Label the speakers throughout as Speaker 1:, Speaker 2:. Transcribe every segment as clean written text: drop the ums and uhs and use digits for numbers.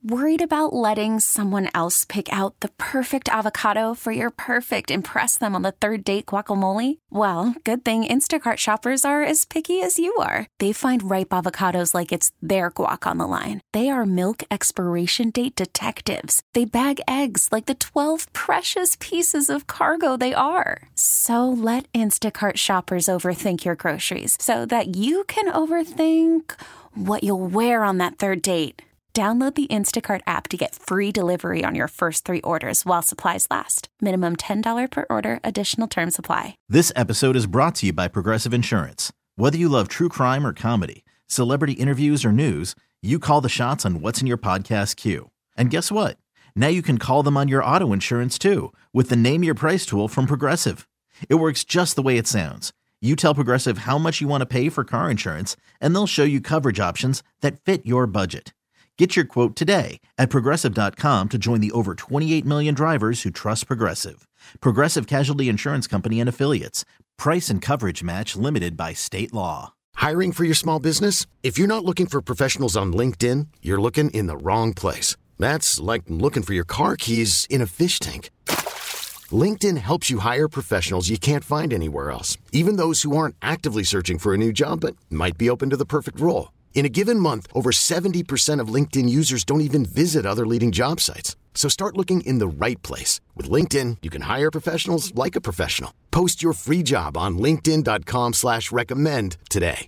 Speaker 1: Worried about letting someone else pick out the perfect avocado for your perfect impress them on the third date guacamole? Well, good thing Instacart shoppers are as picky as you are. They find ripe avocados like it's their guac on the line. They are milk expiration date detectives. They bag eggs like the 12 precious pieces of cargo they are. So let Instacart shoppers overthink your groceries so that you can overthink what you'll wear on that third date. Download the Instacart app to get free delivery on your first 3 orders while supplies last. Minimum $10 per order. Additional terms apply.
Speaker 2: This episode is brought to you by Progressive Insurance. Whether you love true crime or comedy, celebrity interviews or news, you call the shots on what's in your podcast queue. And guess what? Now you can call them on your auto insurance too with the Name Your Price tool from Progressive. It works just the way it sounds. You tell Progressive how much you want to pay for car insurance, and they'll show you coverage options that fit your budget. Get your quote today at Progressive.com to join the over 28 million drivers who trust Progressive. Progressive Casualty Insurance Company and Affiliates. Price and coverage match limited by state law.
Speaker 3: Hiring for your small business? If you're not looking for professionals on LinkedIn, you're looking in the wrong place. That's like looking for your car keys in a fish tank. LinkedIn helps you hire professionals you can't find anywhere else, even those who aren't actively searching for a new job but might be open to the perfect role. In a given month, over 70% of LinkedIn users don't even visit other leading job sites. So start looking in the right place. With LinkedIn, you can hire professionals like a professional. Post your free job on linkedin.com/recommend today.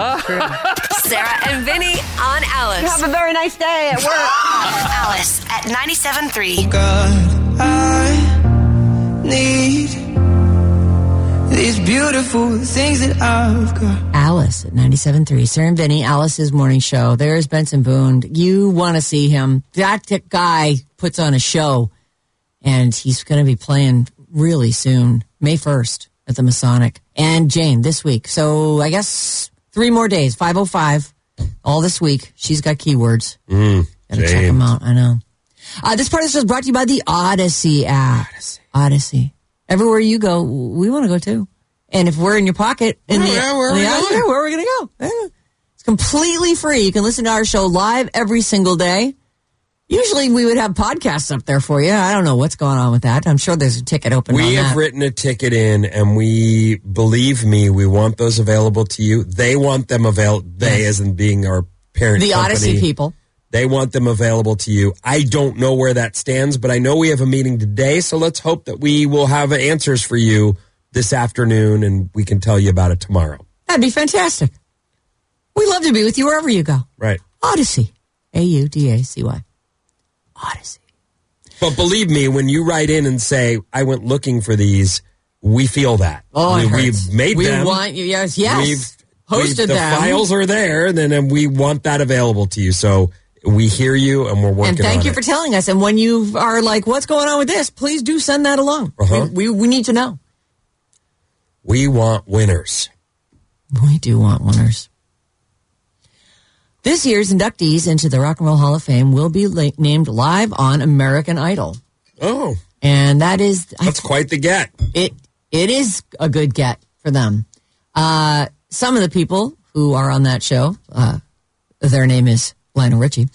Speaker 4: Sarah and Vinny on Alice.
Speaker 5: Have a very nice day at work.
Speaker 4: Alice at 97.3.
Speaker 6: God, I need these beautiful things that I've got.
Speaker 5: Alice at 97.3. Sarah and Vinny, Alice's morning show. There's Benson Boone. You want to see him. That guy puts on a show, and he's going to be playing really soon, May 1st at the Masonic. And Jane this week. So I guess 3 more days, 5:05, all this week. She's got keywords. Gotta check them out. I know. This part of the show is brought to you by the Odyssey app. Odyssey. Everywhere you go, we want to go too. And if we're in your pocket, where are we going to go? It's completely free. You can listen to our show live every single day. Usually we would have podcasts up there for you. I don't know what's going on with that. I'm sure there's a ticket open on that.
Speaker 7: We have written a ticket in, and we, believe me, we want those available to you. They want them available. They, as in being our parent
Speaker 5: the
Speaker 7: company.
Speaker 5: Odyssey people.
Speaker 7: They want them available to you. I don't know where that stands, but I know we have a meeting today, so let's hope that we will have answers for you this afternoon, and we can tell you about it tomorrow.
Speaker 5: That'd be fantastic. We love to be with you wherever you go.
Speaker 7: Right.
Speaker 5: Odyssey. Audacy. Odyssey.
Speaker 7: But believe me, when you write in and say, I went looking for these, we feel that.
Speaker 5: Oh,
Speaker 7: we've made them.
Speaker 5: We want you, yes.
Speaker 7: We've
Speaker 5: hosted
Speaker 7: the
Speaker 5: them.
Speaker 7: The files are there, then we want that available to you. So we hear you, and we're working on it.
Speaker 5: And thank you for telling us. And when you are like, what's going on with this? Please do send that along.
Speaker 7: Uh-huh.
Speaker 5: We need to know.
Speaker 7: We want winners.
Speaker 5: We do want winners. This year's inductees into the Rock and Roll Hall of Fame will be named live on American Idol.
Speaker 7: Oh.
Speaker 5: And that's
Speaker 7: quite the get.
Speaker 5: It is a good get for them. Some of the people who are on that show, their name is Lionel Richie,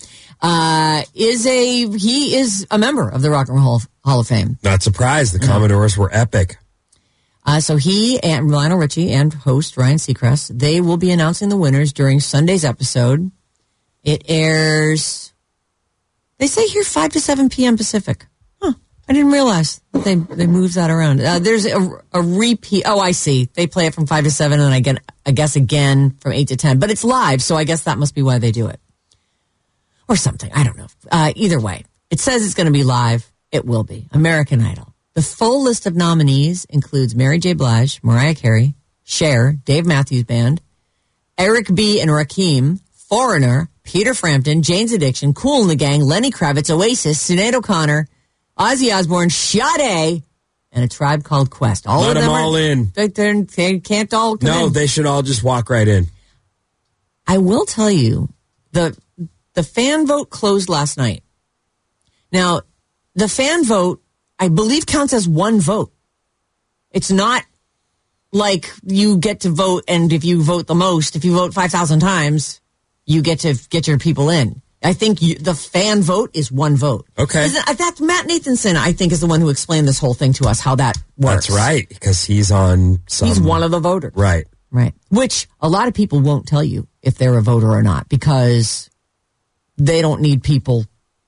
Speaker 5: he is a member of the Rock and Roll Hall of Fame.
Speaker 7: Not surprised. The Commodores were epic.
Speaker 5: So he and Lionel Richie and host Ryan Seacrest, they will be announcing the winners during Sunday's episode. It airs, they say here 5 to 7 p.m. Pacific. Huh. I didn't realize that they moved that around. There's a repeat. Oh, I see. They play it from 5 to 7 and I guess again from 8 to 10. But it's live, so I guess that must be why they do it. Or something. I don't know. Either way, it says it's going to be live. It will be. American Idol. The full list of nominees includes Mary J. Blige, Mariah Carey, Cher, Dave Matthews Band, Eric B. and Rakim, Foreigner, Peter Frampton, Jane's Addiction, Kool and the Gang, Lenny Kravitz, Oasis, Sinead O'Connor, Ozzy Osbourne, Sade, and A Tribe Called Quest.
Speaker 7: Let them all in.
Speaker 5: They can't all come in.
Speaker 7: No, they should all just walk right in.
Speaker 5: I will tell you, the fan vote closed last night. Now, the fan vote, I believe, counts as one vote. It's not like you get to vote, and if you vote the most, if you vote 5,000 times, you get to get your people in. I think the fan vote is one vote.
Speaker 7: Okay.
Speaker 5: That's Matt Nathanson, I think, is the one who explained this whole thing to us, how that works.
Speaker 7: That's right, because he's on
Speaker 5: He's one of the voters.
Speaker 7: Right.
Speaker 5: Right. Which a lot of people won't tell you if they're a voter or not, because they don't need people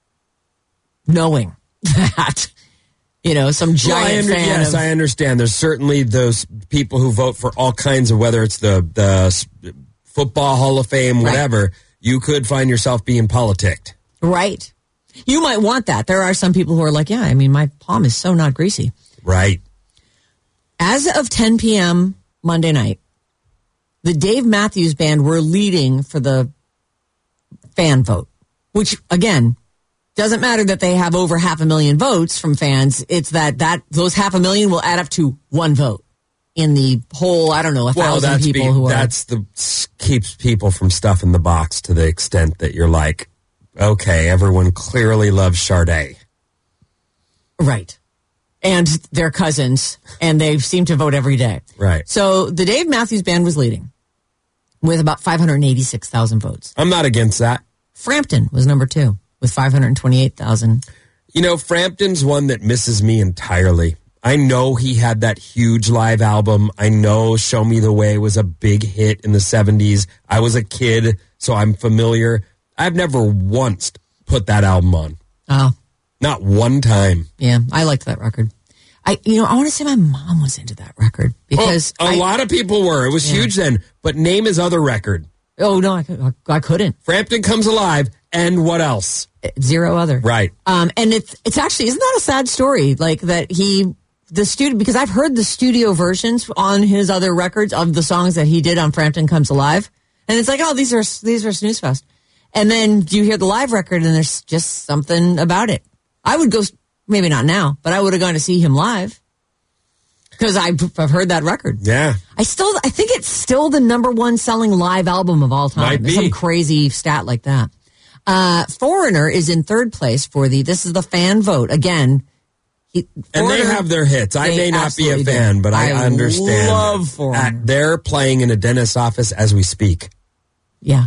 Speaker 5: knowing that, some giant fan.
Speaker 7: Yes, I understand. There's certainly those people who vote for all kinds of, whether it's the Football Hall of Fame, whatever. Right. You could find yourself being politicked.
Speaker 5: Right. You might want that. There are some people who are like, my palm is so not greasy.
Speaker 7: Right.
Speaker 5: As of 10 p.m. Monday night, the Dave Matthews Band were leading for the fan vote, which, again, doesn't matter that they have over 500,000 votes from fans. It's that those 500,000 will add up to one vote in the whole, 1,000 people who are.
Speaker 7: Keeps people from stuffing the box to the extent that you're like, okay, everyone clearly loves Sade.
Speaker 5: Right. And their cousins, and they seem to vote every day.
Speaker 7: Right.
Speaker 5: So the Dave Matthews Band was leading with about 586,000 votes.
Speaker 7: I'm not against that.
Speaker 5: Frampton was number 2 with 528,000.
Speaker 7: Frampton's one that misses me entirely. I know he had that huge live album. I know Show Me the Way was a big hit in the 70s. I was a kid, so I'm familiar. I've never once put that album on.
Speaker 5: Oh.
Speaker 7: Not one time.
Speaker 5: Yeah, I liked that record. I want to say my mom was into that record because
Speaker 7: a lot of people were. It was huge then. But name his other record.
Speaker 5: Oh no, I couldn't.
Speaker 7: Frampton Comes Alive, and what else?
Speaker 5: Zero other.
Speaker 7: Right.
Speaker 5: And it's actually, isn't that a sad story? Like that because I've heard the studio versions on his other records of the songs that he did on Frampton Comes Alive, and it's like, oh, these are snooze fest. And then you hear the live record, and there's just something about it. I would go, maybe not now, but I would have gone to see him live because I've heard that record.
Speaker 7: Yeah.
Speaker 5: I think it's still the number 1 selling live album of all time.
Speaker 7: Might be.
Speaker 5: Some crazy stat like that. Foreigner is in 3rd place for this is the fan vote. Again,
Speaker 7: and they have their hits. I may not be a fan, but I understand.
Speaker 5: I love Foreigner.
Speaker 7: They're playing in a dentist's office as we speak.
Speaker 5: Yeah.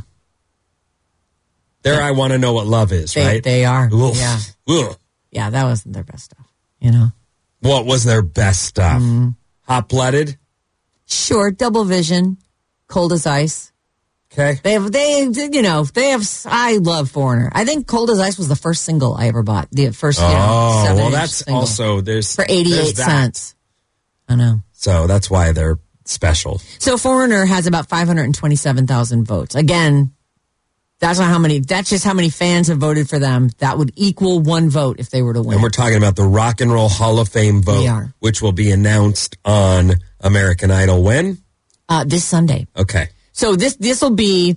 Speaker 7: I Want to Know What Love Is, right?
Speaker 5: They are.
Speaker 7: Oof.
Speaker 5: Yeah.
Speaker 7: Ugh.
Speaker 5: Yeah, that wasn't their best stuff,
Speaker 7: What was their best stuff? Hot Blooded?
Speaker 5: Sure, Double Vision, Cold as Ice.
Speaker 7: Okay.
Speaker 5: They have, I love Foreigner. I think Cold as Ice was the first single I ever bought. The first, 7-inch
Speaker 7: that's
Speaker 5: single.
Speaker 7: Also,
Speaker 5: for 88 cents. I know.
Speaker 7: So that's why they're special.
Speaker 5: So Foreigner has about 527,000 votes. Again, that's just how many fans have voted for them. That would equal 1 vote if they were to win.
Speaker 7: And we're talking about the Rock and Roll Hall of Fame vote,
Speaker 5: We are.
Speaker 7: which will be announced on American Idol when?
Speaker 5: This Sunday.
Speaker 7: Okay.
Speaker 5: So this will be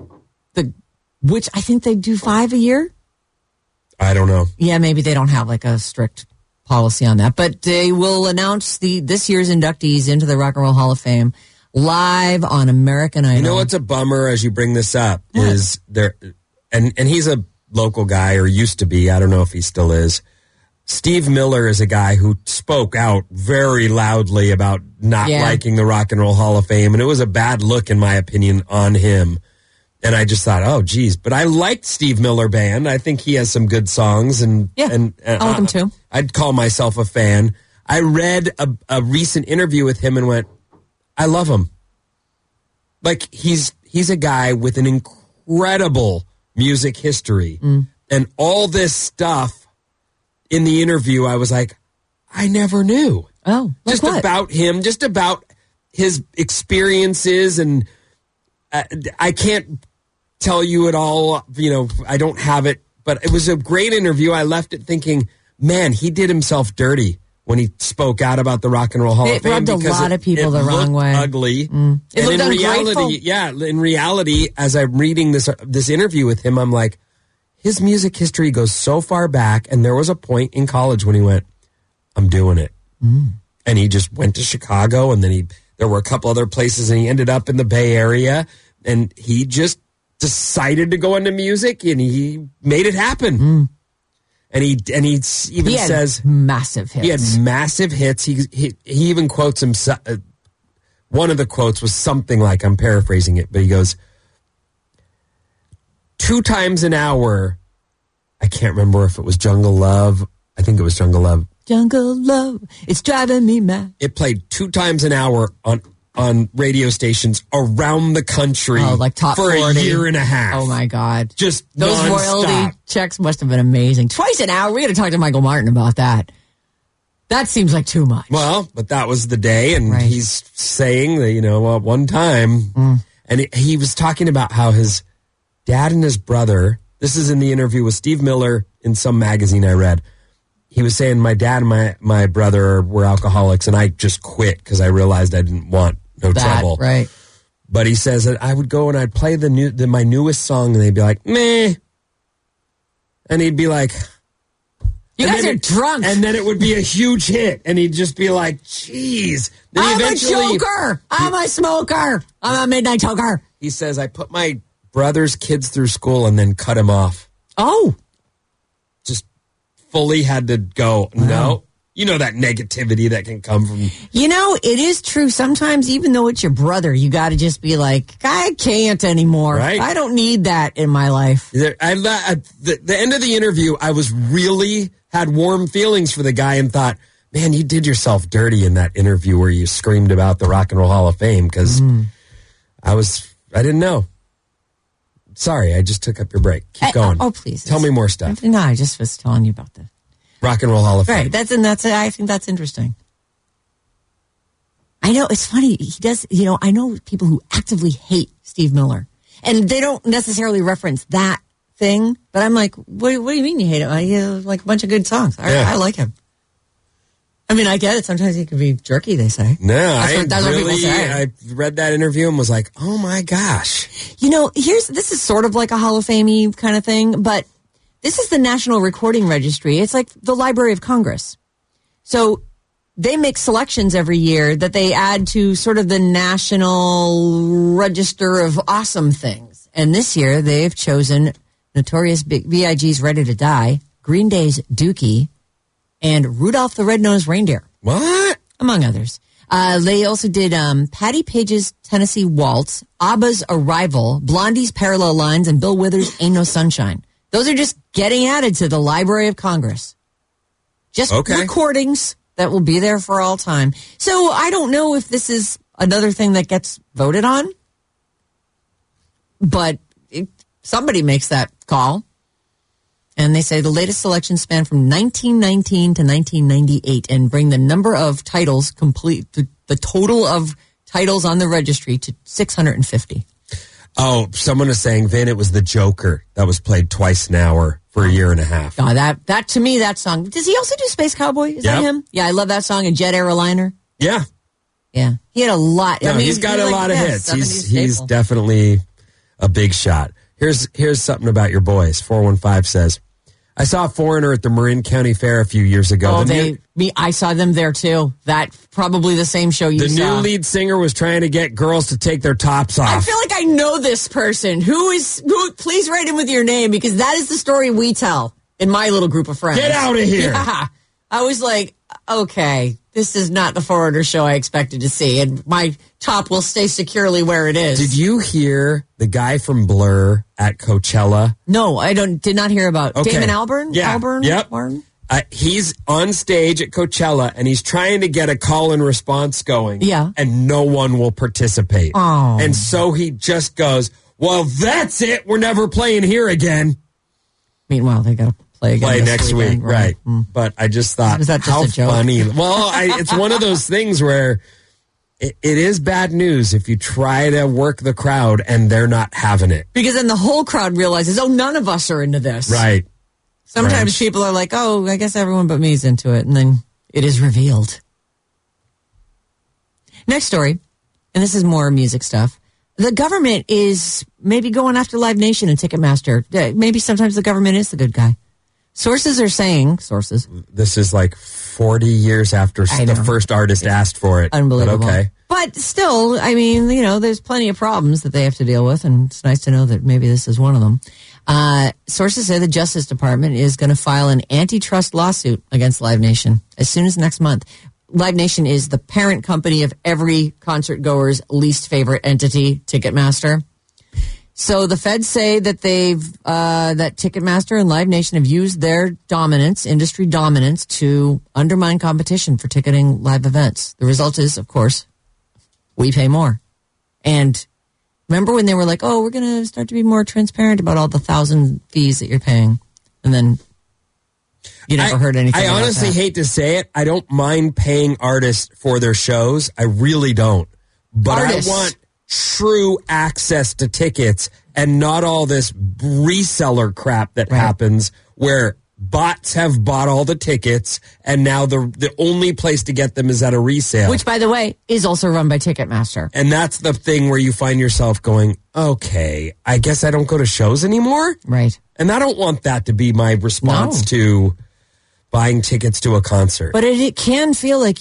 Speaker 5: which I think they do 5 a year.
Speaker 7: I don't know.
Speaker 5: Yeah, maybe they don't have like a strict policy on that, but they will announce this year's inductees into the Rock and Roll Hall of Fame live on American Idol.
Speaker 7: You know what's a bummer as you bring this up
Speaker 5: What?
Speaker 7: is there, and he's a local guy or used to be. I don't know if he still is. Steve Miller is a guy who spoke out very loudly about not liking the Rock and Roll Hall of Fame, and it was a bad look, in my opinion, on him. And I just thought, oh, geez. But I liked Steve Miller Band. I think he has some good songs. And
Speaker 5: I like him too.
Speaker 7: I'd call myself a fan. I read a recent interview with him and went, I love him. Like, he's a guy with an incredible music history. And all this stuff in the interview, I was like, I never knew.
Speaker 5: Oh, like
Speaker 7: just
Speaker 5: what?
Speaker 7: About him, just about his experiences. And I can't tell you it all. I don't have it. But it was a great interview. I left it thinking, man, he did himself dirty when he spoke out about the Rock and Roll Hall of Fame.
Speaker 5: It rubbed a lot of people the wrong way.
Speaker 7: Ugly.
Speaker 5: It
Speaker 7: and
Speaker 5: looked
Speaker 7: in
Speaker 5: ungrateful.
Speaker 7: in reality, as I'm reading this interview with him, I'm like, his music history goes so far back, and there was a point in college when he went, I'm doing it. And he just went to Chicago, and then there were a couple other places, and he ended up in the Bay Area, and he just decided to go into music, and he made it happen. And he even says
Speaker 5: massive hits.
Speaker 7: He had massive hits. He even quotes himself. One of the quotes was something like, I'm paraphrasing it, but he goes, 2 times an hour. I can't remember if it was Jungle Love. I think it was Jungle Love.
Speaker 5: Jungle Love, it's driving me mad.
Speaker 7: It played 2 times an hour on radio stations around the country
Speaker 5: like top
Speaker 7: for
Speaker 5: 40.
Speaker 7: a year and a half.
Speaker 5: Oh, my God.
Speaker 7: Just
Speaker 5: those
Speaker 7: nonstop.
Speaker 5: royalty checks must have been amazing. Twice an hour. We got to talk to Michael Martin about that. That seems like too much.
Speaker 7: Well, but that was the day, and
Speaker 5: Right.
Speaker 7: he's saying that, at one time, and he was talking about how his dad and his brother, this is in the interview with Steve Miller in some magazine I read, he was saying my dad and my brother were alcoholics, and I just quit because I realized I didn't want no trouble.
Speaker 5: Right.
Speaker 7: But he says that I would go and I'd play my newest song, and they'd be like, meh. And he'd be like...
Speaker 5: You guys are drunk.
Speaker 7: And then it would be a huge hit, and he'd just be like, jeez.
Speaker 5: I'm a joker. I'm a smoker. I'm a midnight toker.
Speaker 7: He says, I put my brother's kids through school and then cut him off.
Speaker 5: Oh.
Speaker 7: Just fully had to go. Wow. No. You know that negativity that can come from...
Speaker 5: It is true. Sometimes, even though it's your brother, you got to just be like, I can't anymore.
Speaker 7: Right?
Speaker 5: I don't need that in my life.
Speaker 7: The end of the interview, I was really... had warm feelings for the guy and thought, man, you did yourself dirty in that interview where you screamed about the Rock and Roll Hall of Fame, because I didn't know. Sorry, I just took up your break. Keep going.
Speaker 5: Oh, please.
Speaker 7: Tell me more stuff.
Speaker 5: No, I just was telling you about the
Speaker 7: Rock and Roll Hall of Fame.
Speaker 5: Right, I think that's interesting. I know, it's funny, he does, I know people who actively hate Steve Miller, and they don't necessarily reference that thing, but I'm like, what do you mean you hate him? He has like a bunch of good songs. I like him. I mean, I get it. Sometimes he can be jerky, they say.
Speaker 7: No,
Speaker 5: that's what people say.
Speaker 7: I read that interview and was like, oh my gosh.
Speaker 5: This is sort of like a Hall of Fame kind of thing, but this is the National Recording Registry. It's like the Library of Congress. So they make selections every year that they add to sort of the National Register of Awesome Things. And this year they've chosen Notorious B.I.G.'s Ready to Die, Green Day's Dookie, and Rudolph the Red-Nosed Reindeer.
Speaker 7: What?
Speaker 5: Among others. They also did Patti Page's Tennessee Waltz, ABBA's Arrival, Blondie's Parallel Lines, and Bill Withers' Ain't No Sunshine. Those are just getting added to the Library of Congress. Just recordings that will be there for all time. So I don't know if this is another thing that gets voted on, but somebody makes that call. And they say the latest selections span from 1919 to 1998 and bring the number of titles the total of titles on the registry to 650.
Speaker 7: Oh, someone is saying, Vin, it was the Joker that was played twice an hour for a year and a half.
Speaker 5: Oh, that to me, that song. Does he also do Space Cowboy? Is that him? Yeah, I love that song. And Jet Aeroliner.
Speaker 7: Yeah.
Speaker 5: Yeah. He had a lot.
Speaker 7: No, he's got a lot of hits. He's definitely a big shot. Here's something about your boys. 415 says, I saw a Foreigner at the Marin County Fair a few years ago.
Speaker 5: I saw them there too. That probably the same show you saw.
Speaker 7: The new lead singer was trying to get girls to take their tops off.
Speaker 5: I feel like I know this person. Who? Please write in with your name, because that is the story we tell in my little group of friends.
Speaker 7: Get out of here.
Speaker 5: Yeah. I was like, okay, this is not the Foreigner show I expected to see, and my top will stay securely where it is.
Speaker 7: Did you hear the guy from Blur at Coachella?
Speaker 5: No, did not hear about Damon Albarn?
Speaker 7: Yeah.
Speaker 5: Albarn?
Speaker 7: Yep.
Speaker 5: Albarn?
Speaker 7: He's on stage at Coachella, and he's trying to get a call and response going.
Speaker 5: Yeah.
Speaker 7: And no one will participate.
Speaker 5: Oh.
Speaker 7: And so he just goes, well, that's it. We're never playing here again.
Speaker 5: Meanwhile, they got to play again
Speaker 7: next week. Right. But I just thought,
Speaker 5: was that just
Speaker 7: how
Speaker 5: a joke?
Speaker 7: funny. Well, it's one of those things where it is bad news if you try to work the crowd and they're not having it.
Speaker 5: Because then the whole crowd realizes, none of us are into this.
Speaker 7: Right.
Speaker 5: Sometimes people are like, I guess everyone but me is into it. And then it is revealed. Next story, and this is more music stuff. The government is maybe going after Live Nation and Ticketmaster. Maybe sometimes the government is the good guy. Sources are saying,
Speaker 7: This is like 40 years after the first artist asked for it.
Speaker 5: Unbelievable.
Speaker 7: But okay.
Speaker 5: But still, I mean, there's plenty of problems that they have to deal with, and it's nice to know that maybe this is one of them. Sources say the Justice Department is going to file an antitrust lawsuit against Live Nation as soon as next month. Live Nation is the parent company of every concert goer's least favorite entity, Ticketmaster. So the feds say that that Ticketmaster and Live Nation have used their dominance, industry dominance, to undermine competition for ticketing live events. The result is, of course, we pay more. And remember when they were like, oh, we're going to start to be more transparent about all the 1,000 fees that you're paying. And then you never heard anything
Speaker 7: I
Speaker 5: about
Speaker 7: honestly
Speaker 5: that.
Speaker 7: hate to say it. I don't mind paying artists for their shows. I really don't. But
Speaker 5: Artists.
Speaker 7: I want true access to tickets and not all this reseller crap that happens where bots have bought all the tickets and now the only place to get them is at a resale.
Speaker 5: Which, by the way, is also run by Ticketmaster.
Speaker 7: And that's the thing where you find yourself going, okay, I guess I don't go to shows anymore?
Speaker 5: Right.
Speaker 7: And I don't want that to be my response to buying tickets to a concert.
Speaker 5: But it can feel like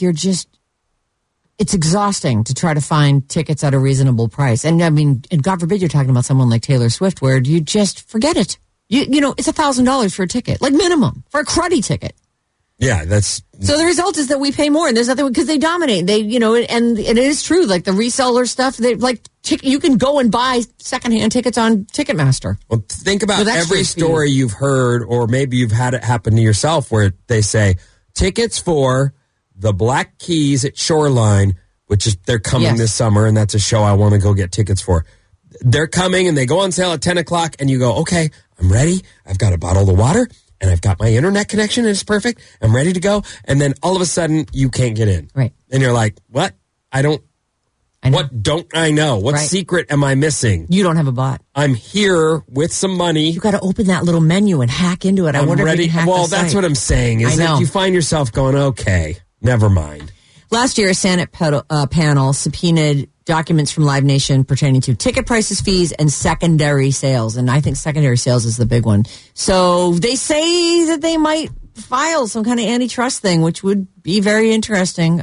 Speaker 5: it's exhausting to try to find tickets at a reasonable price. And I mean, and God forbid you're talking about someone like Taylor Swift where you just forget it. You know, it's $1,000 for a ticket, like minimum, for a cruddy ticket.
Speaker 7: Yeah, that's...
Speaker 5: So the result is that we pay more, and there's nothing, because they dominate. They, you know, and it is true, like the reseller stuff, you can go and buy secondhand tickets on Ticketmaster.
Speaker 7: Well, think about
Speaker 5: With
Speaker 7: every
Speaker 5: extras for
Speaker 7: story you've heard, or maybe you've had it happen to yourself, where they say, tickets for the Black Keys at Shoreline, which is, they're coming this summer, and that's a show I want to go get tickets for. They're coming, and they go on sale at 10 o'clock, and you go, okay, I'm ready. I've got a bottle of water, and I've got my internet connection, and it's perfect. I'm ready to go. And then all of a sudden, you can't get in.
Speaker 5: Right.
Speaker 7: And you're like, what?
Speaker 5: I know.
Speaker 7: What don't I know? What secret am I missing?
Speaker 5: You don't have a bot.
Speaker 7: I'm here with some money.
Speaker 5: You got to open that little menu and hack into it. I wonder if you can hack the
Speaker 7: that's
Speaker 5: site.
Speaker 7: what I'm saying. Is that you find yourself going, okay, never mind.
Speaker 5: Last year, a Senate panel subpoenaed documents from Live Nation pertaining to ticket prices, fees, and secondary sales. And I think secondary sales is the big one. So they say that they might file some kind of antitrust thing, which would be very interesting.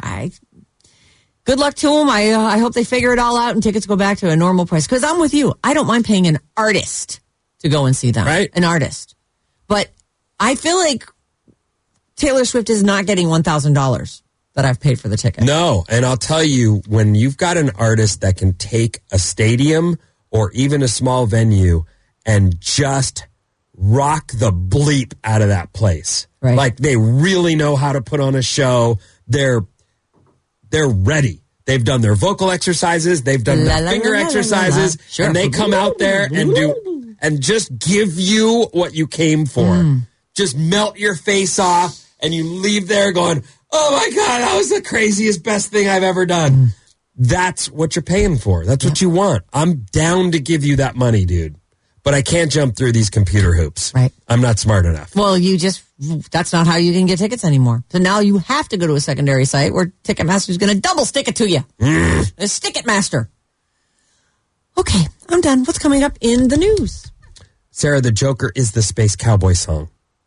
Speaker 5: Good luck to them. I hope they figure it all out and tickets go back to a normal price. Because I'm with you. I don't mind paying an artist to go and see them.
Speaker 7: Right.
Speaker 5: An artist. But I feel like Taylor Swift is not getting $1,000 that I've paid for the ticket.
Speaker 7: No, and I'll tell you, when you've got an artist that can take a stadium or even a small venue and just rock the bleep out of that place.
Speaker 5: Right.
Speaker 7: Like, they really know how to put on a show. They're ready. They've done their vocal exercises. They've done their finger exercises.
Speaker 5: Sure.
Speaker 7: And they come out there and just give you what you came for. Just melt your face off, and you leave there going, oh my God, that was the craziest, best thing I've ever done. That's what you're paying for. That's what you want. I'm down to give you that money, dude. But I can't jump through these computer hoops.
Speaker 5: Right.
Speaker 7: I'm not smart enough.
Speaker 5: Well, that's not how you can get tickets anymore. So now you have to go to a secondary site where Ticketmaster's going to double stick it to you. Stick it, master. Okay, I'm done. What's coming up in the news?
Speaker 7: Sarah, the Joker is the Space Cowboy song.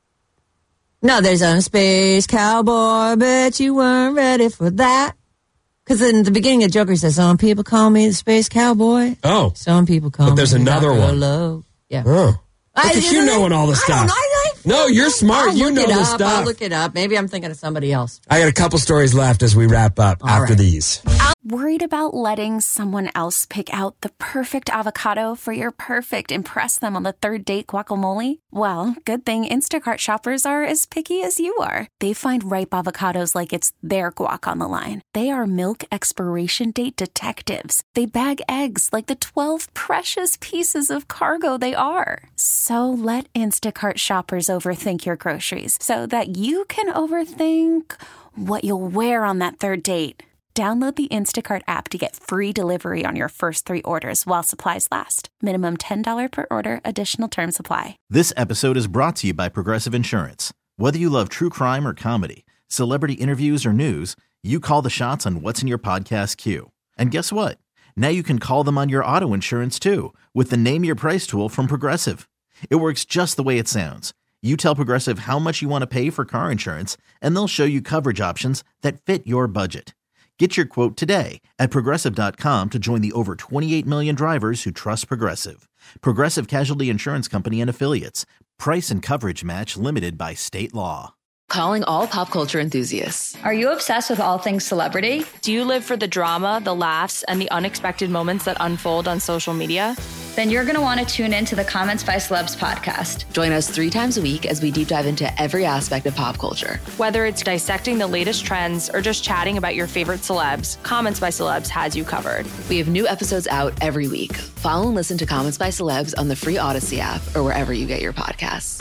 Speaker 5: No, there's a Space Cowboy. Bet you weren't ready for that. Because in the beginning of Joker, he says, some people call me the Space Cowboy.
Speaker 7: Oh.
Speaker 5: Some people call me.
Speaker 7: But there's another
Speaker 5: Dr.
Speaker 7: one.
Speaker 5: Love. Yeah.
Speaker 7: Oh. Look at you knowing all the stuff. No, you're smart. You know the stuff.
Speaker 5: I'll look it up. Maybe I'm thinking of somebody else.
Speaker 7: I got a couple stories left as we wrap up after these.
Speaker 1: Worried about letting someone else pick out the perfect avocado for your perfect impress them on the third date guacamole? Well, good thing Instacart shoppers are as picky as you are. They find ripe avocados like it's their guac on the line. They are milk expiration date detectives. They bag eggs like the 12 precious pieces of cargo they are. So let Instacart shoppers overthink your groceries so that you can overthink what you'll wear on that third date. Download the Instacart app to get free delivery on your first 3 orders while supplies last. Minimum $10 per order. Additional terms apply.
Speaker 2: This episode is brought to you by Progressive Insurance. Whether you love true crime or comedy, celebrity interviews or news, you call the shots on what's in your podcast queue. And guess what? Now you can call them on your auto insurance too with the Name Your Price tool from Progressive. It works just the way it sounds. You tell Progressive how much you want to pay for car insurance, and they'll show you coverage options that fit your budget. Get your quote today at Progressive.com to join the over 28 million drivers who trust Progressive. Progressive Casualty Insurance Company and Affiliates. Price and coverage match limited by state law.
Speaker 8: Calling all pop culture enthusiasts.
Speaker 9: Are you obsessed with all things celebrity?
Speaker 10: Do you live for the drama, the laughs, and the unexpected moments that unfold on social media?
Speaker 9: Then you're going to want to tune in to the Comments by Celebs podcast.
Speaker 8: Join us 3 times a week as we deep dive into every aspect of pop culture.
Speaker 10: Whether it's dissecting the latest trends or just chatting about your favorite celebs, Comments by Celebs has you covered.
Speaker 8: We have new episodes out every week. Follow and listen to Comments by Celebs on the free Odyssey app or wherever you get your podcasts.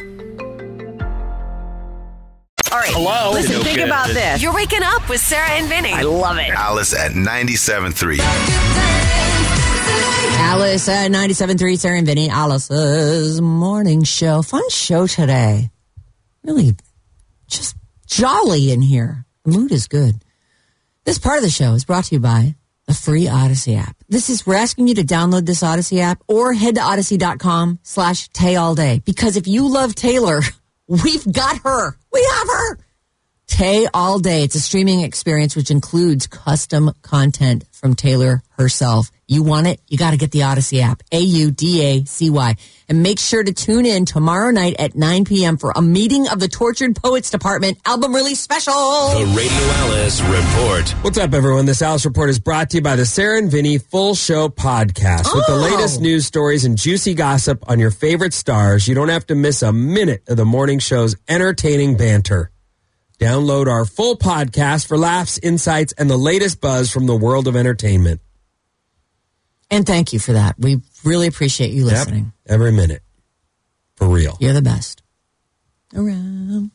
Speaker 4: All right.
Speaker 11: Hello.
Speaker 4: Listen, think about this. You're waking up with Sarah and Vinny.
Speaker 11: I love it. Alice at 97.3.
Speaker 5: Alice at 97.3, Sarah and Vinny. Alice's morning show. Fun show today. Really just jolly in here. The mood is good. This part of the show is brought to you by the free Odyssey app. We're asking you to download this Odyssey app or head to odyssey.com/TayAllDay. Because if you love Taylor, we've got her. We have her. Tay All Day. It's a streaming experience which includes custom content from Taylor herself. You want it? You got to get the Odyssey app. AUDACY. And make sure to tune in tomorrow night at 9 p.m. for a meeting of the Tortured Poets Department album release special.
Speaker 12: The Radio Alice Report.
Speaker 7: What's up, everyone? This Alice Report is brought to you by the Sarah and Vinny Full Show podcast. With the latest news stories and juicy gossip on your favorite stars, you don't have to miss a minute of the morning show's entertaining banter. Download our full podcast for laughs, insights, and the latest buzz from the world of entertainment.
Speaker 5: And thank you for that. We really appreciate you listening.
Speaker 7: Yep, every minute. For real.
Speaker 5: You're the best. Around.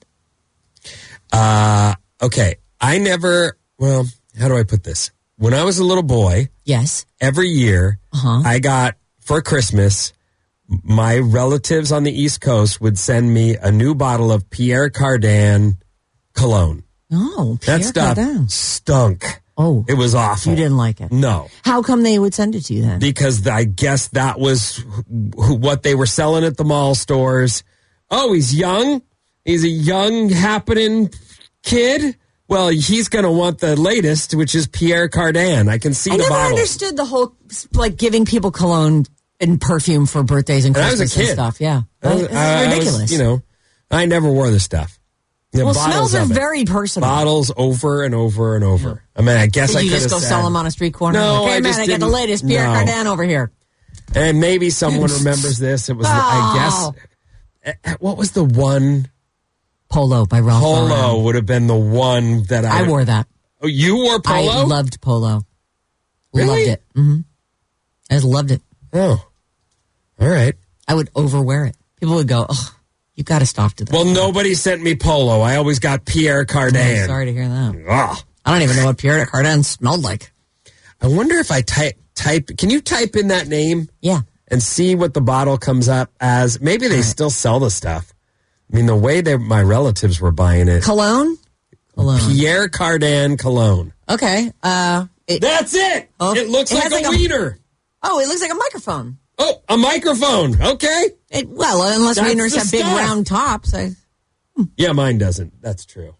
Speaker 7: Okay. How do I put this? When I was a little boy,
Speaker 5: yes,
Speaker 7: every year I got, for Christmas, my relatives on the East Coast would send me a new bottle of Pierre Cardin cologne.
Speaker 5: Oh, Pierre
Speaker 7: that stuff
Speaker 5: Cardin
Speaker 7: stunk.
Speaker 5: Oh,
Speaker 7: it was awful.
Speaker 5: You didn't like it?
Speaker 7: No.
Speaker 5: How come they would send it to you then?
Speaker 7: Because I guess that was what they were selling at the mall stores. Oh, he's young. He's a young, happening kid. Well, he's going to want the latest, which is Pierre Cardin. I can see the bottle. I never
Speaker 5: understood the whole, giving people cologne and perfume for birthdays and Christmas
Speaker 7: I was a kid.
Speaker 5: And stuff. Yeah. It's ridiculous.
Speaker 7: I never wore this stuff.
Speaker 5: Smells are very personal.
Speaker 7: Bottles over and over and over. I mean, I guess I could have
Speaker 5: just go sell them on a street corner?
Speaker 7: No,
Speaker 5: I got the latest Pierre Cardin over here.
Speaker 7: And maybe someone remembers this. It was, I guess, what was the one?
Speaker 5: Polo by Ralph Lauren.
Speaker 7: Polo would have been the one that I
Speaker 5: wore that.
Speaker 7: Oh, you wore Polo?
Speaker 5: I loved Polo.
Speaker 7: Really?
Speaker 5: Loved it. Mm-hmm. I just loved it.
Speaker 7: Oh, all right.
Speaker 5: I would overwear it. People would go, "Oh, you got to stop to that."
Speaker 7: Well, nobody sent me Polo. I always got Pierre Cardin.
Speaker 5: Oh, sorry to hear that.
Speaker 7: Ugh.
Speaker 5: I don't even know what Pierre Cardin smelled like.
Speaker 7: I wonder if I type. Can you type in that name?
Speaker 5: Yeah.
Speaker 7: And see what the bottle comes up as. Maybe they still sell the stuff. I mean, the way my relatives were buying it.
Speaker 5: Cologne?
Speaker 7: Pierre Cardin cologne.
Speaker 5: Okay.
Speaker 7: That's it.
Speaker 5: Oh,
Speaker 7: it looks like a wiener.
Speaker 5: It looks like a microphone.
Speaker 7: Oh, a microphone. Okay.
Speaker 5: Unless wieners have big round tops.
Speaker 7: Yeah, mine doesn't. That's true.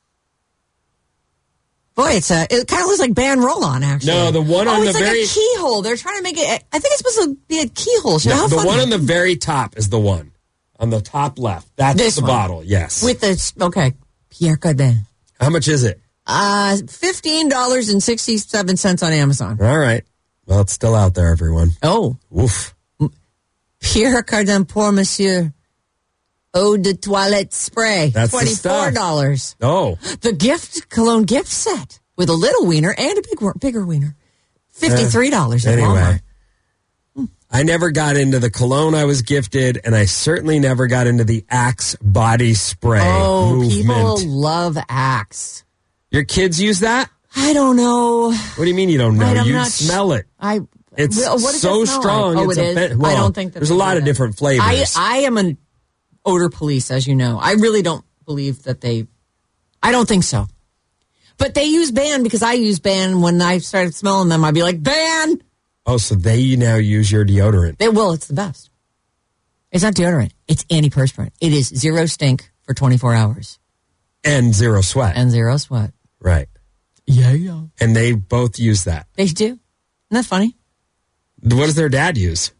Speaker 5: Boy, it kind of looks like Ban Roll-On, actually.
Speaker 7: No, the one on the very...
Speaker 5: it's like a keyhole. They're trying to make it... I think it's supposed to be a keyhole.
Speaker 7: No, the one on the very top is the one. On the top left. That's the bottle, yes.
Speaker 5: With the... Okay. Pierre Cardin.
Speaker 7: How much is it?
Speaker 5: $15.67 on Amazon.
Speaker 7: All right. Well, it's still out there, everyone.
Speaker 5: Oh.
Speaker 7: Oof.
Speaker 5: Pierre Cardin pour Monsieur Eau de Toilette Spray.
Speaker 7: That's
Speaker 5: $24.
Speaker 7: Oh.
Speaker 5: The cologne gift set with a little wiener and a bigger wiener. $53 at Walmart.
Speaker 7: I never got into the cologne I was gifted, and I certainly never got into the Axe body spray movement.
Speaker 5: People love Axe.
Speaker 7: Your kids use that?
Speaker 5: I don't know.
Speaker 7: What do you mean you don't know? You smell it. It's so strong.
Speaker 5: Like? It is? I don't think
Speaker 7: there's a lot of different flavors.
Speaker 5: I am an odor police, as you know. I really don't believe that I don't think so. But they use Ban because I use Ban. When I started smelling them, I'd be like, Ban!
Speaker 7: Oh, so they now use your deodorant.
Speaker 5: It's the best. It's not deodorant. It's antiperspirant. It is zero stink for 24 hours.
Speaker 7: And zero sweat.
Speaker 5: Right.
Speaker 7: Yeah. And they both use that.
Speaker 5: They do. Isn't that funny?
Speaker 7: What does their dad use?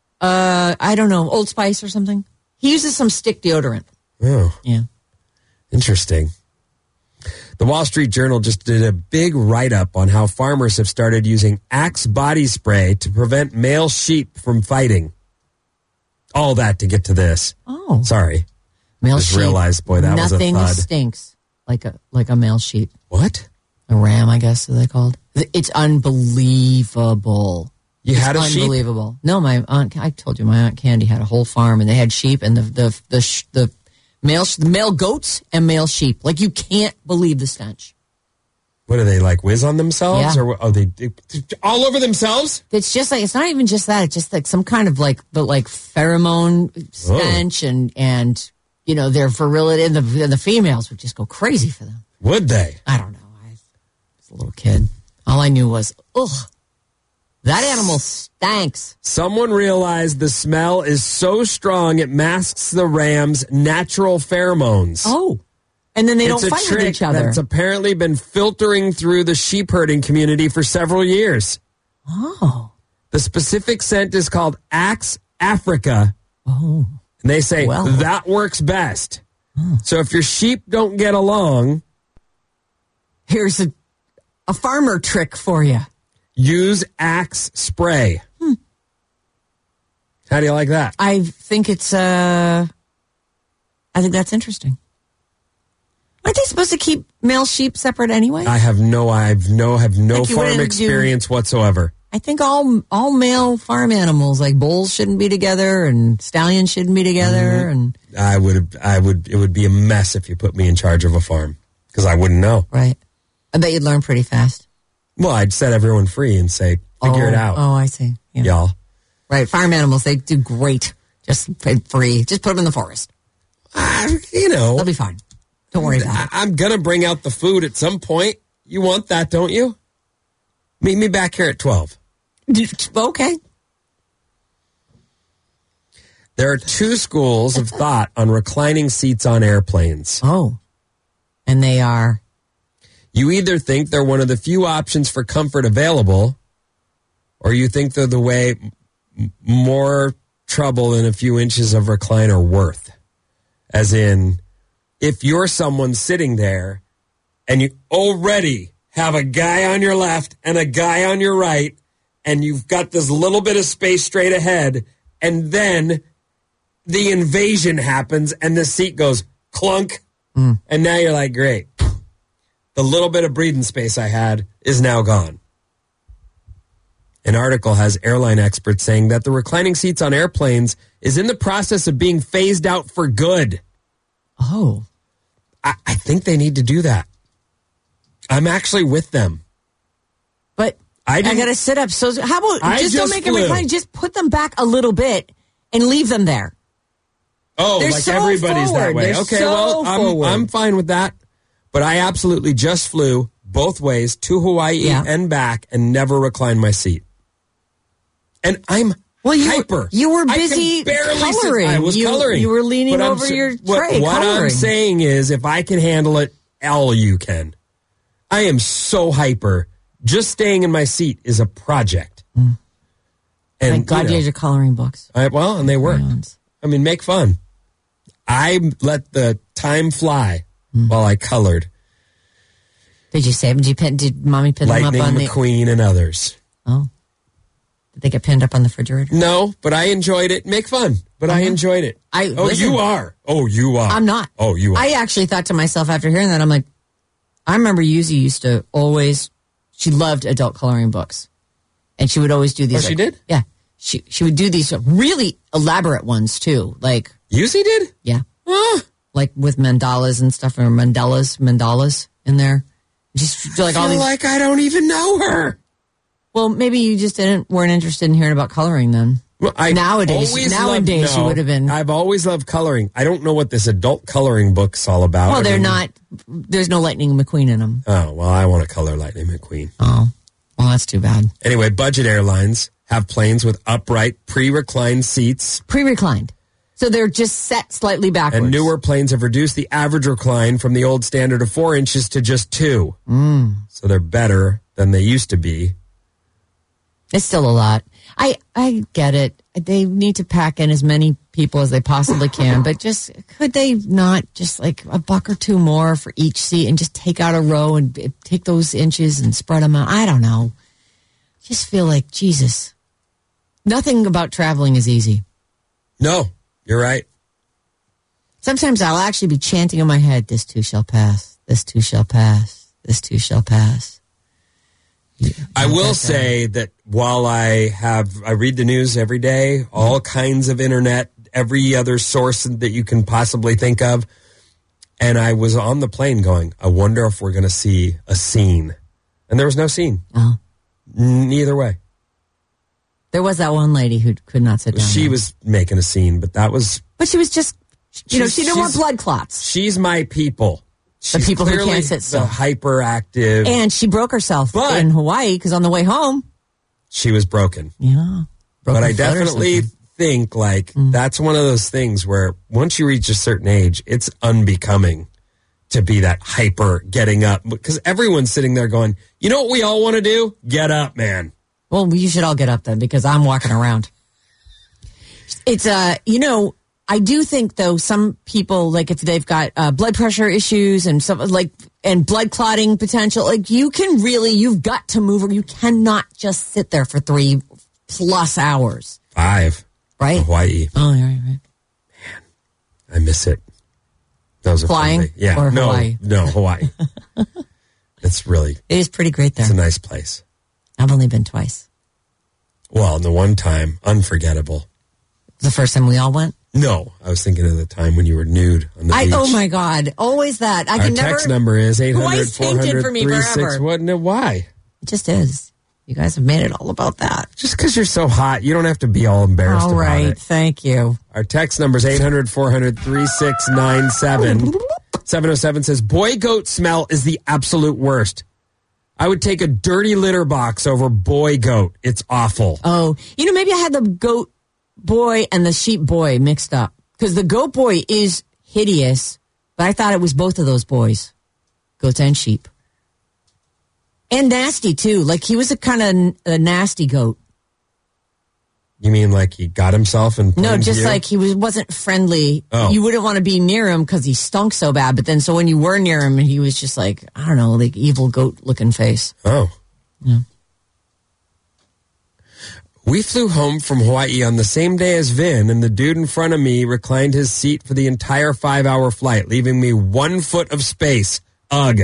Speaker 5: I don't know. Old Spice or something. He uses some stick deodorant.
Speaker 7: Oh.
Speaker 5: Yeah.
Speaker 7: Interesting. The Wall Street Journal just did a big write-up on how farmers have started using Axe body spray to prevent male sheep from fighting. All that to get to this.
Speaker 5: Oh.
Speaker 7: Sorry.
Speaker 5: Male
Speaker 7: just
Speaker 5: sheep.
Speaker 7: realized, boy, that was a thud.
Speaker 5: Nothing stinks like a male sheep.
Speaker 7: What?
Speaker 5: A ram, I guess, are they called? It's unbelievable.
Speaker 7: You had a sheep?
Speaker 5: Unbelievable. No, my aunt, I told you, my Aunt Candy had a whole farm, and they had sheep, and the male goats and male sheep. Like, you can't believe the stench.
Speaker 7: What are they, like, whiz on themselves?
Speaker 5: Yeah.
Speaker 7: Or are they all over themselves?
Speaker 5: It's just like, it's not even just that. It's just like some kind of like pheromone stench, and you know, their virility, and the females would just go crazy for them.
Speaker 7: Would they?
Speaker 5: I don't know. I was a little kid. All I knew was, ugh, that animal stinks.
Speaker 7: Someone realized the smell is so strong it masks the ram's natural pheromones.
Speaker 5: Oh. And then they don't fight with each other.
Speaker 7: It's apparently been filtering through the sheep herding community for several years.
Speaker 5: Oh.
Speaker 7: The specific scent is called Axe Africa.
Speaker 5: Oh.
Speaker 7: And they say that works best. Oh. So if your sheep don't get along,
Speaker 5: here's a farmer trick for you.
Speaker 7: Use Axe spray. How do you like that?
Speaker 5: I think it's I think that's interesting. Aren't they supposed to keep male sheep separate anyway?
Speaker 7: I have no farm experience whatsoever.
Speaker 5: I think all male farm animals, like bulls, shouldn't be together, and stallions shouldn't be together. And
Speaker 7: it would be a mess if you put me in charge of a farm, because I wouldn't know.
Speaker 5: Right. I bet you'd learn pretty fast.
Speaker 7: Well, I'd set everyone free and say, figure it out.
Speaker 5: Oh, I see. Yeah.
Speaker 7: Y'all.
Speaker 5: Right. Farm animals, they do great. Just free. Just put them in the forest. They'll be fine. Don't worry about it.
Speaker 7: I'm going to bring out the food at some point. You want that, don't you? Meet me back here at 12.
Speaker 5: Okay.
Speaker 7: There are two schools of thought on reclining seats on airplanes.
Speaker 5: Oh. And they are?
Speaker 7: You either think they're one of the few options for comfort available, or you think they're the way more trouble than a few inches of recline are worth. As in, if you're someone sitting there and you already have a guy on your left and a guy on your right, and you've got this little bit of space straight ahead, and then the invasion happens and the seat goes clunk, and now you're like, great. The little bit of breathing space I had is now gone. An article has airline experts saying that the reclining seats on airplanes is in the process of being phased out for good.
Speaker 5: Oh.
Speaker 7: I think they need to do that. I'm actually with them.
Speaker 5: But I got to sit up. So how about don't make them recline? Just put them back a little bit and leave them there.
Speaker 7: Oh,
Speaker 5: They're
Speaker 7: like
Speaker 5: so
Speaker 7: everybody's
Speaker 5: forward.
Speaker 7: that way.
Speaker 5: They're
Speaker 7: Okay,
Speaker 5: so
Speaker 7: well, I'm fine with that. But I absolutely just flew both ways to Hawaii and back and never reclined my seat. And I'm hyper.
Speaker 5: You were busy coloring.
Speaker 7: I was coloring.
Speaker 5: You were leaning over your tray
Speaker 7: What
Speaker 5: coloring.
Speaker 7: I'm saying is, if I can handle it, all you can. I am so hyper. Just staying in my seat is a project. And
Speaker 5: thank God you had your coloring books.
Speaker 7: And they worked. I mean, make fun. I let the time fly while I colored.
Speaker 5: Did you save them? Did Mommy pin them up on
Speaker 7: Lightning McQueen and others.
Speaker 5: Oh. Did they get pinned up on the refrigerator?
Speaker 7: No, but I enjoyed it. Make fun, but I enjoyed it. You are. Oh, you are.
Speaker 5: I'm not.
Speaker 7: Oh, you are.
Speaker 5: I actually thought to myself after hearing that, I'm like, I remember Yuzi used to always, she loved adult coloring books. And she would always do these.
Speaker 7: Oh, she did?
Speaker 5: Yeah. She would do these really elaborate ones too. Like.
Speaker 7: Yuzi did?
Speaker 5: Yeah. Like with mandalas and stuff, or mandalas in there. Just like all these.
Speaker 7: Like I don't even know her.
Speaker 5: Well, maybe you just weren't interested in hearing about coloring then.
Speaker 7: Well,
Speaker 5: nowadays you would have been.
Speaker 7: I've always loved coloring. I don't know what this adult coloring book's all about.
Speaker 5: Well, they're not. There's no Lightning McQueen in them.
Speaker 7: Oh, well, I want to color Lightning McQueen.
Speaker 5: Oh, well, that's too bad.
Speaker 7: Anyway, budget airlines have planes with upright, pre-reclined seats.
Speaker 5: Pre-reclined. So they're just set slightly backwards.
Speaker 7: And newer planes have reduced the average recline from the old standard of 4 inches to just 2. So they're better than they used to be.
Speaker 5: It's still a lot. I get it. They need to pack in as many people as they possibly can, but just could they not just like a buck or two more for each seat and just take out a row and take those inches and spread them out? I don't know. Just feel like, Jesus, nothing about traveling is easy.
Speaker 7: No, you're right.
Speaker 5: Sometimes I'll actually be chanting in my head, this too shall pass, this too shall pass, this too shall pass.
Speaker 7: I will say that while I read the news every day, all kinds of internet, every other source that you can possibly think of, and I was on the plane going, I wonder if we're going to see a scene. And there was no scene.
Speaker 5: Oh.
Speaker 7: Neither way.
Speaker 5: There was that one lady who could not sit down.
Speaker 7: She was making a scene, but that was...
Speaker 5: But she was just, she didn't want blood clots.
Speaker 7: She's my people. She's
Speaker 5: the people who can't sit still.
Speaker 7: Hyperactive.
Speaker 5: And she broke herself in Hawaii because on the way home.
Speaker 7: She was broken.
Speaker 5: Yeah.
Speaker 7: But I definitely think that's one of those things where once you reach a certain age, it's unbecoming to be that hyper getting up. Because everyone's sitting there going, you know what we all want to do? Get up, man.
Speaker 5: Well, you should all get up then because I'm walking around. It's, I do think, though, some people, like if they've got blood pressure issues and stuff and blood clotting potential, you've got to move. You cannot just sit there for 3+ hours.
Speaker 7: 5.
Speaker 5: Right?
Speaker 7: Hawaii.
Speaker 5: Oh, right.
Speaker 7: Man, I miss it. That was
Speaker 5: flying?
Speaker 7: Yeah.
Speaker 5: Or Hawaii?
Speaker 7: No, Hawaii. It is
Speaker 5: pretty great there.
Speaker 7: It's a nice place.
Speaker 5: I've only been twice.
Speaker 7: Well, and the one time, unforgettable.
Speaker 5: The first time we all went?
Speaker 7: No, I was thinking of the time when you were nude on the beach.
Speaker 5: Oh my God, always that.
Speaker 7: Our text number is 800-400-36. Why?
Speaker 5: It just is. You guys have made it all about that.
Speaker 7: Just because you're so hot, you don't have to be all embarrassed about it.
Speaker 5: All right, thank you.
Speaker 7: Our text number is 800-400-3697. 707 says, boy goat smell is the absolute worst. I would take a dirty litter box over boy goat. It's awful.
Speaker 5: Oh, maybe I had the goat boy and the sheep boy mixed up because the goat boy is hideous, but I thought it was both of those boys, goats and sheep, and nasty too. Like he was a kind of a nasty goat.
Speaker 7: You mean like he got himself and
Speaker 5: no, just like he wasn't friendly.
Speaker 7: Oh.
Speaker 5: You wouldn't want to be near him because he stunk so bad. But then, so when you were near him, he was just like, I don't know, like evil goat looking face.
Speaker 7: Oh,
Speaker 5: yeah.
Speaker 7: We flew home from Hawaii on the same day as Vin, and the dude in front of me reclined his seat for the entire 5-hour flight, leaving me 1 foot of space. Ugh.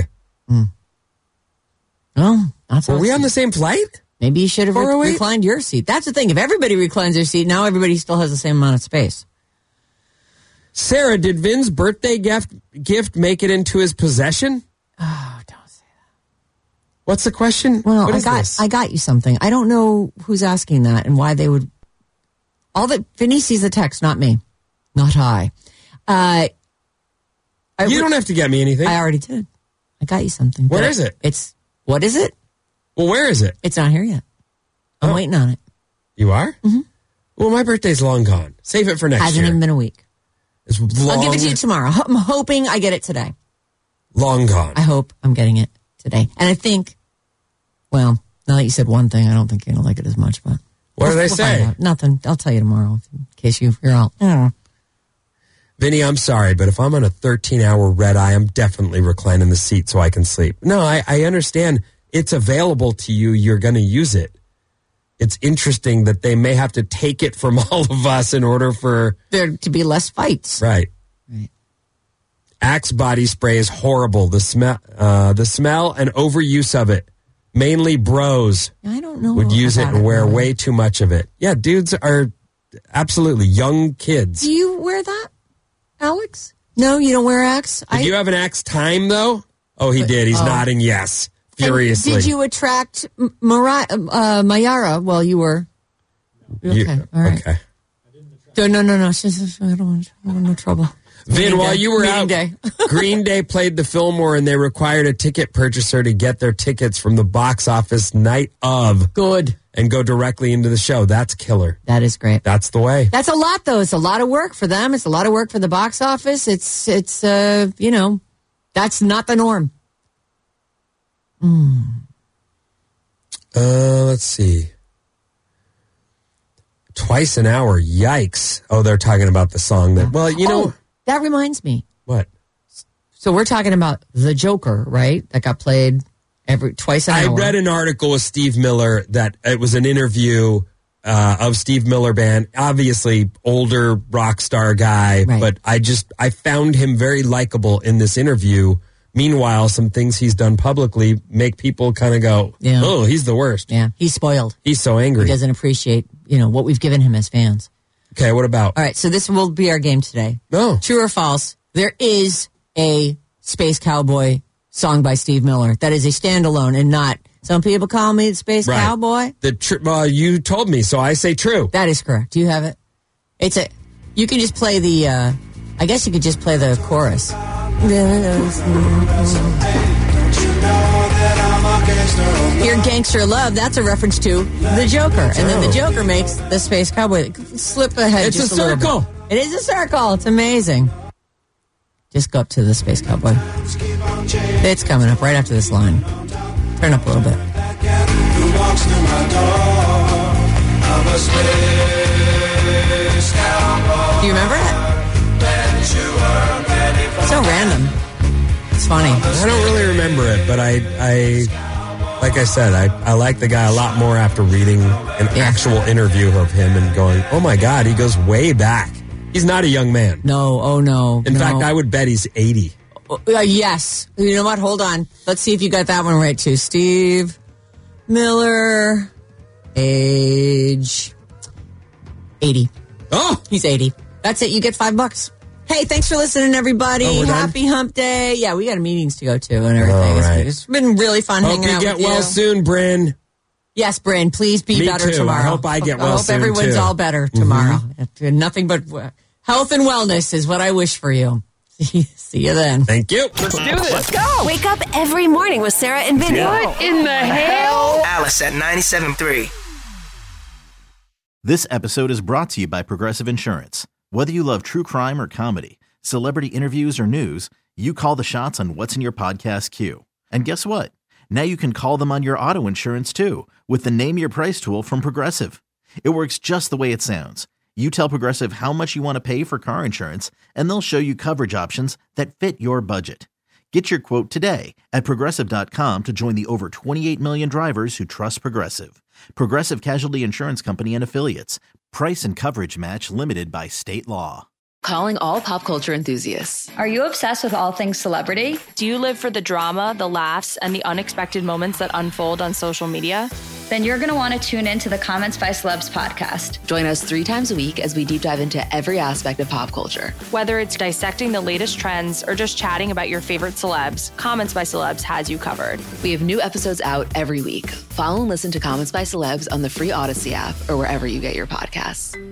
Speaker 5: Oh, that's
Speaker 7: Were we on the same flight?
Speaker 5: Maybe you should have reclined your seat. That's the thing. If everybody reclines their seat, now everybody still has the same amount of space.
Speaker 7: Sarah, did Vin's birthday gift make it into his possession?
Speaker 5: Oh, don't say that.
Speaker 7: What's the question?
Speaker 5: Well,
Speaker 7: what is this?
Speaker 5: I got you something. I don't know who's asking that and why they would. Vinny sees the text, not me. Not I.
Speaker 7: You don't have to get me anything.
Speaker 5: I already did. I got you something.
Speaker 7: Where is it?
Speaker 5: What is it?
Speaker 7: Well, where is it?
Speaker 5: It's not here yet. I'm waiting on it.
Speaker 7: You are?
Speaker 5: Mm-hmm.
Speaker 7: Well, my birthday's long gone. Save it for next year.
Speaker 5: Hasn't even been a week.
Speaker 7: It's long.
Speaker 5: I'll give it to you tomorrow. I'm hoping I get it today.
Speaker 7: Long gone.
Speaker 5: I hope I'm getting it today. And I think, well, now that you said one thing, I don't think you're going to like it as much. But
Speaker 7: what do they say?
Speaker 5: Nothing. I'll tell you tomorrow in case you're all.
Speaker 7: Vinny, I'm sorry, but if I'm on a 13-hour red eye, I'm definitely reclining the seat so I can sleep. No, I understand. It's available to you. You're going to use it. It's interesting that they may have to take it from all of us in order for
Speaker 5: there to be less fights.
Speaker 7: Right. Axe body spray is horrible. The smell and overuse of it. Mainly bros
Speaker 5: I don't know
Speaker 7: would use it and wear
Speaker 5: really.
Speaker 7: way too much of it. Yeah, dudes are absolutely young kids.
Speaker 5: Do you wear that, Alex? No, you don't wear Axe?
Speaker 7: Did you have an Axe time, though? Oh, he did. He's nodding yes. Furiously.
Speaker 5: And did you attract Mayara while you were... Okay, all right.
Speaker 7: Okay.
Speaker 5: No. I don't want no trouble.
Speaker 7: Vin, while you were out, Green Day played the Fillmore and they required a ticket purchaser to get their tickets from the box office night of.
Speaker 5: Good.
Speaker 7: And go directly into the show. That's killer.
Speaker 5: That is great.
Speaker 7: That's the way.
Speaker 5: That's a lot, though. It's a lot of work for them. It's a lot of work for the box office. It's that's not the norm.
Speaker 7: Let's see. Twice an hour. Yikes. Oh, they're talking about the song that, well, you know.
Speaker 5: That reminds me.
Speaker 7: What?
Speaker 5: So we're talking about The Joker, right? That got played twice an hour.
Speaker 7: I read an article with Steve Miller that it was an interview of Steve Miller Band, obviously older rock star guy,
Speaker 5: right.
Speaker 7: But I found him very likable in this interview. Meanwhile, some things he's done publicly make people kind of go, oh, he's the worst.
Speaker 5: Yeah, he's spoiled.
Speaker 7: He's so angry.
Speaker 5: He doesn't appreciate, what we've given him as fans.
Speaker 7: Okay, what about?
Speaker 5: All right, so this will be our game today.
Speaker 7: No.
Speaker 5: True or false, there is a Space Cowboy song by Steve Miller that is a standalone and not, some people call me the Space Cowboy.
Speaker 7: You told me, so I say true.
Speaker 5: That is correct. Do you have it? You can just play the, I guess you could just play the chorus. Your Gangster Love, that's a reference to The Joker. And then The Joker makes the Space Cowboy. Slip ahead.
Speaker 7: It's just a circle.
Speaker 5: It is a circle. It's amazing. Just go up to the Space Cowboy. It's coming up right after this line. Turn up a little bit. Do you remember it? So random. It's funny.
Speaker 7: I don't really remember it, but I like I said, I like the guy a lot more after reading an actual interview of him and going, oh my God, he goes way back. He's not a young man.
Speaker 5: No, oh no.
Speaker 7: In fact, I would bet he's 80.
Speaker 5: Yes. You know what? Hold on. Let's see if you got that one right too. Steve Miller, age 80.
Speaker 7: Oh!
Speaker 5: He's 80. That's it. You get $5. Hey, thanks for listening, everybody. Happy Hump Day. Yeah, we got meetings to go to and everything.
Speaker 7: All right.
Speaker 5: It's been really fun hanging out with you.
Speaker 7: Hope you get well soon, Bryn.
Speaker 5: Yes, Bryn, please be better tomorrow.
Speaker 7: I hope I get well soon,
Speaker 5: I hope everyone's all better tomorrow.
Speaker 7: Mm-hmm.
Speaker 5: Nothing but health and wellness is what I wish for you. See you then.
Speaker 7: Thank you.
Speaker 4: Let's do this. Let's go. Wake up every morning with Sarah and Vinny.
Speaker 6: What in the hell?
Speaker 13: Alice at 97.3.
Speaker 2: This episode is brought to you by Progressive Insurance. Whether you love true crime or comedy, celebrity interviews or news, you call the shots on what's in your podcast queue. And guess what? Now you can call them on your auto insurance too with the Name Your Price tool from Progressive. It works just the way it sounds. You tell Progressive how much you want to pay for car insurance, and they'll show you coverage options that fit your budget. Get your quote today at Progressive.com to join the over 28 million drivers who trust Progressive. Progressive Casualty Insurance Company and Affiliates. Price and coverage match limited by state law.
Speaker 8: Calling all pop culture enthusiasts.
Speaker 9: Are you obsessed with all things celebrity?
Speaker 10: Do you live for the drama, the laughs, and the unexpected moments that unfold on social media?
Speaker 9: Then you're going to want to tune in to the Comments by Celebs podcast.
Speaker 8: Join us 3 times a week as we deep dive into every aspect of pop culture.
Speaker 10: Whether it's dissecting the latest trends or just chatting about your favorite celebs, Comments by Celebs has you covered.
Speaker 8: We have new episodes out every week. Follow and listen to Comments by Celebs on the free Odyssey app or wherever you get your podcasts.